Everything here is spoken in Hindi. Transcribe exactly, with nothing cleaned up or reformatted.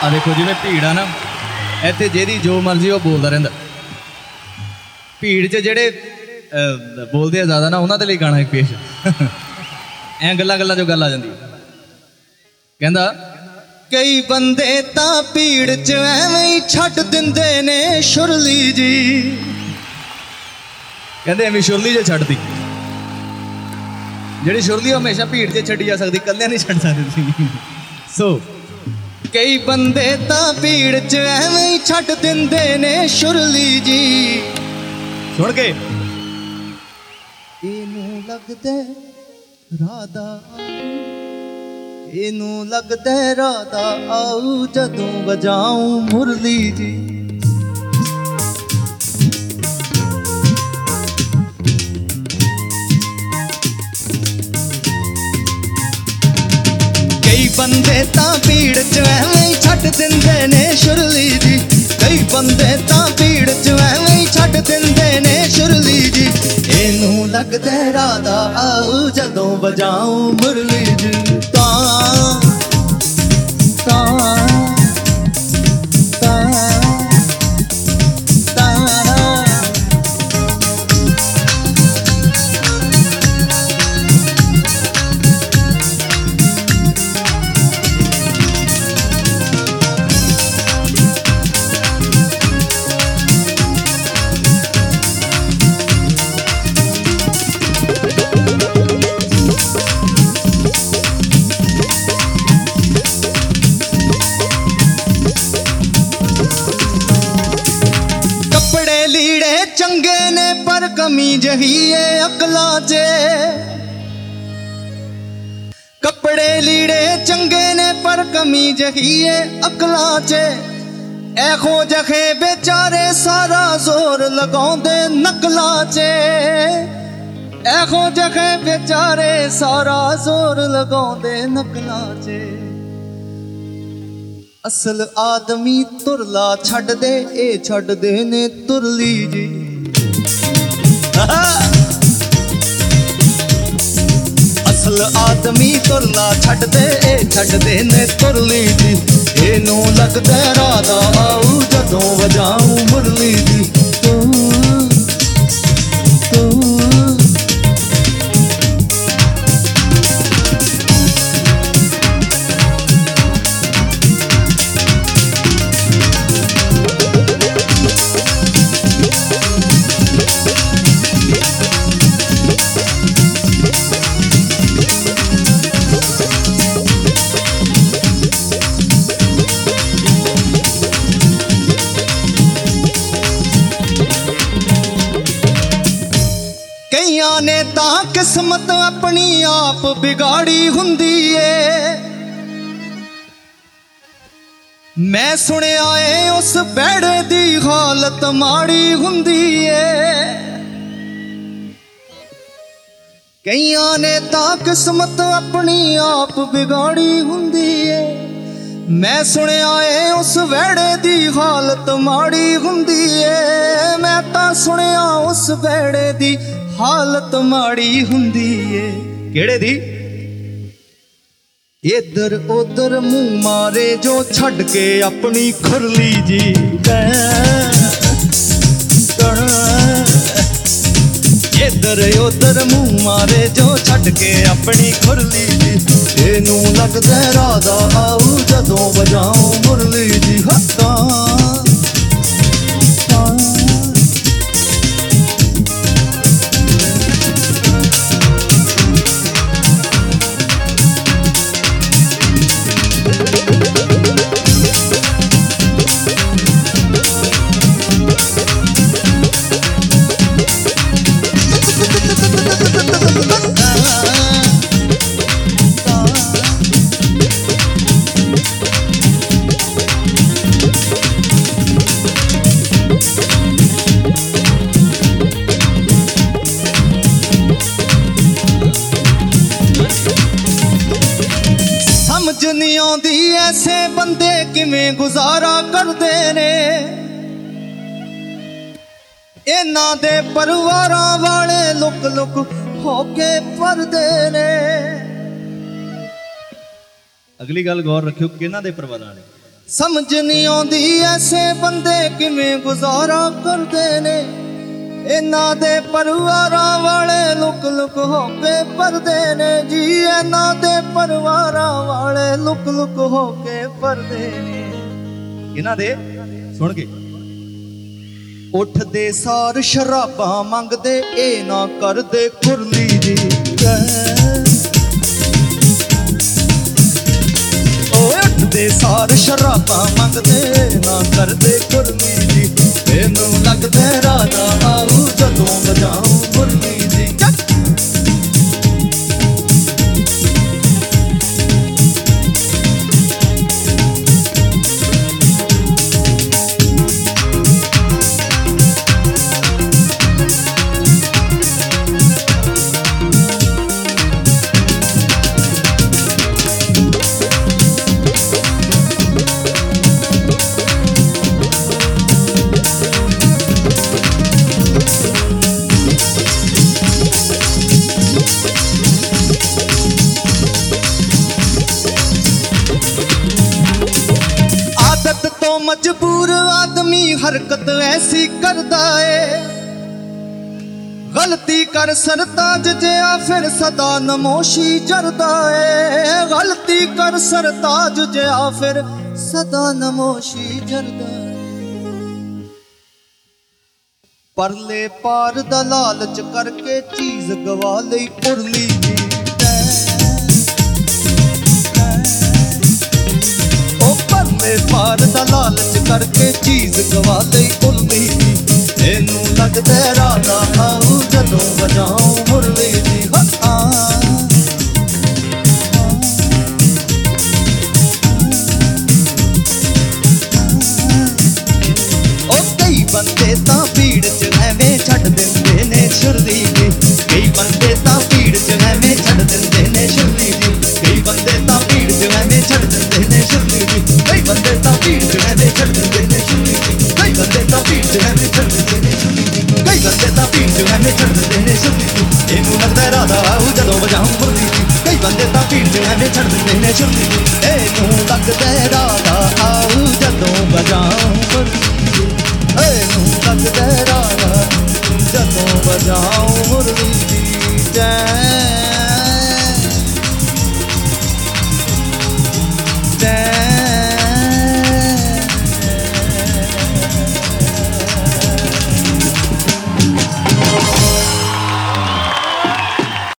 आ देखो जिवें भीड़ आ ना इत्थे जेदी जो मर्जी वो बोलता रहिंदा। भीड़ च जेड़े बोलते हैं ज़्यादा ना उन्होंने लिए गाना एक पेश ऐ गल्लां गल्लां जो गल आ जाती कहंदा कई बंदे तां भीड़ च एवें ही छड्ड दिंदे ने शुरली जी। कहंदे एवें शुरली जो छड्डदी जिहड़ी शुरली हमेशा भीड़ च छड्डी जा सकदी कल्ले नहीं छड्ड सकदी। सो कई बंदे तां भीड़ च एवें ही छड्ड दिंदे ने शुरली जी। सुन के इनू लगदे राधा इनू लगदे राधा आऊ जदों वजाऊं मुरली जी। कई बंदे तां भीड़ च एवें ही छड्ड दिंदे ने शुरली जी। कई बंदे तां भीड़ च एवें ही छड्ड दिंदे ने शुरली जी। इनू लगदे राधा आऊ जदों वजाऊं मुरली जी। तां तां तां चंगे ने पर कमी जही है अकला चे। कपड़े लीड़े चंगे ने पर कमी जही है अकला चे। ऐखो जखे बेचारे सारा जोर लगाउंदे नकला चे। ऐखो जखे बेचारे सारा जोर लगाउंदे नकला चे। असल आदमी तुरला छड्ड दे ए छड्ड दे ने तुरली जी। असल आदमी तुरला छड्ड दे ए छड्ड दे ने तुरली जी। इनू लगदे राधा आऊ जदों वजाऊं मुरली जी। तू तू ने तां किस्मत अपनी आप बिगाड़ी हुंदी है। मैं सुनिया है उस बैड़े दी हालत माड़ी हुंदी है। कईयां ने तां किस्मत अपनी आप बिगाड़ी हुंदी है। मैं सुनिया है उस बैड़े दी हालत माड़ी हुंदी है। मैं तां सुनिया उस बैड़े दी हालत माड़ी हुंदी है। केड़े दी इधर उधर मुंह मारे जो छड्ड के अपनी खुरली जी। इधर उधर मुंह मारे जो छड्ड के अपनी खुरली जी। इनू लगदे राधा आऊ जदों वजाऊं मुरली जी। हत्ता नहीं आंदी ऐसे बंदे किवें गुजारा करदे ने। इन्हां दे परिवारां वाले लुक लुक होके परदे ने। अगली गल गौर रखियो किन्हां दे परिवारां वाले ਸਮਝ ਨਹੀਂ ਆਉਂਦੀ ਐਸੇ ਬੰਦੇ ਕਿਵੇਂ ਗੁਜ਼ਾਰਾ ਕਰਦੇ ਨੇ। ਇਹਨਾਂ ਦੇ ਪਰਿਵਾਰਾਂ ਵਾਲੇ ਲੁਕ ਲੁਕ ਹੋ ਕੇ ਪਰਦੇ ਨੇ ਜੀ। ਇਹਨਾਂ ਦੇ ਪਰਿਵਾਰਾਂ ਵਾਲੇ ਲੁਕ ਲੁਕ ਹੋ ਕੇ ਪਰਦੇ ਨੇ। ਇਹਨਾਂ ਦੇ ਸੁਣ ਕੇ ਉੱਠਦੇ ਸਾਰ ਸ਼ਰਾਬਾਂ ਮੰਗਦੇ, ਇਹ ਨਾ ਕਰਦੇ ਖੁਰਲੀ ਜੀ। ਉੱਠਦੇ ਸਾਰ ਸ਼ਰਾਬਾਂ ਮੰਗਦੇ, ਨਾ ਕਰਦੇ ਖੁਰਲੀ ਜੀ। ਇਹਨੂੰ ਲੱਗਦਾ ਰਾਦਾ ਆਊ ਜਦੋਂ ਵਜਾਊ ਮੁਰਲੀ ਜੀ। मजबूर आदमी हरकत ऐसी करदा है। गलती कर सरताज जिया फिर सदा नमोशी जरदा है। गलती कर सरताज जिया फिर सदा नमोशी जरदा है। परले पार दा लालच करके चीज गवा लई पुरली जी। पार दा लालच करके चीज गवा लई उलमी जी। ਇਹਨੂੰ ਲੱਗਦਾ ਰਾਦਾ ਆਊ ਜਦੋਂ ਵਜਾਊ ਮੁਰਲੀ ਜੀ। ਉਹ ਕਈ ਬੰਦੇ ਤਾਂ ਭੀੜ ਚ ਐਵੇਂ ਛੱਡ ਦਿੰਦੇ ਨੇ ਛੁਰਲੀ ਜੀ। ਕਈ ਬੰਦੇ ਤਾਂ ਭੀੜ ਚ ਐਵੇਂ ਛੱਡ ਦਿੰਦੇ ਨੇ ਛੁਰਲੀ ਜੀ। ਕਈ ਬੰਦੇ ਤਾਂ ਭੀੜ ਚ ਐਵੇਂ ਛੱਡ ਦਿੰਦੇ ਨੇ ਛੁਰਲੀ ਜੀ। ਕਈ ਬੰਦੇ ਤਾਂ ਭੀੜ ਚ ਐਵੇਂ ਛੱਡ ਦਿੰਦੇ ਨੇ ਛੁਰਲੀ ਜੀ। ਕਈ ਬੰਦੇ ਤਾਂ ਭੀੜ ਚ ਐਵੇਂ ਛੱਡ ਦਿੰਦੇ ਨੇ ਛੁਰਲੀ ਜੀ। ਕਈ ਬੰਦੇ ਤਾਂ ਭੀੜ ਚ ਐਵੇਂ ਛੱਡ ਦਿੰਦੇ ਨੇ ਛੁਰਲੀ ਜੀ। ਇਹਨੂੰ ਲੱਗਦਾ ਰਾਦਾ ਆਊ ਜਦੋਂ ਵਜਾਊ ਮੁਰਲੀ ਜੀ। ਕਈ ਬੰਦੇ ਤਾਂ ਭੀੜ ਚ ਐਵੇਂ ਛੱਡ ਦਿੰਦੇ ਨੇ ਛੁਰਲੀ ਜੀ। ਇਹਨੂੰ ਲੱਗਦਾ ਰਾਦਾ ਆਊ ਜਦੋਂ ਵਜਾਊ ਮੁਰਲੀ ਜੀ। ਇਹਨੂੰ ਲੱਗਦਾ ਰਾਦਾ ਜਦੋਂ ਵਜਾਊ ਮੁਰਲੀ ਜੀ। ਜੈ